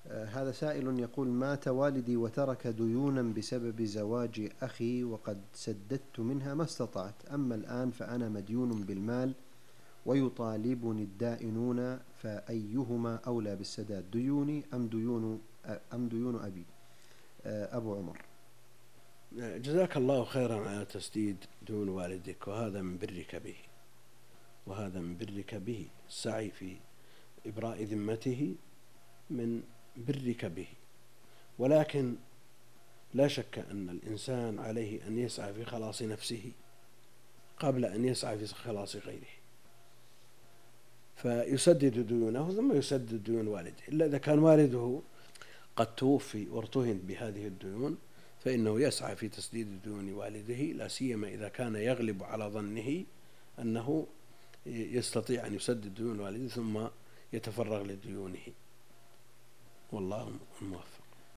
هذا سائل يقول: مات والدي وترك ديونا بسبب زواج أخي، وقد سددت منها ما استطعت، أما الآن فأنا مديون بالمال ويطالبني الدائنون، فأيهما أولى بالسداد، ديوني أم ديون أبي؟ أبو عمر. جزاك الله خيرا على تسديد دون والدك، وهذا من برك به، وهذا من برك به. السعي في إبراء ذمته من برك به، ولكن لا شك أن الإنسان عليه أن يسعى في خلاص نفسه قبل أن يسعى في خلاص غيره، فيسدد ديونه ثم يسدد ديون والده، إلا إذا كان والده قد توفي وارتهن بهذه الديون فإنه يسعى في تسديد ديون والده، لا سيما إذا كان يغلب على ظنه أنه يستطيع أن يسدد ديون والده ثم يتفرغ لديونه، والله الموفق.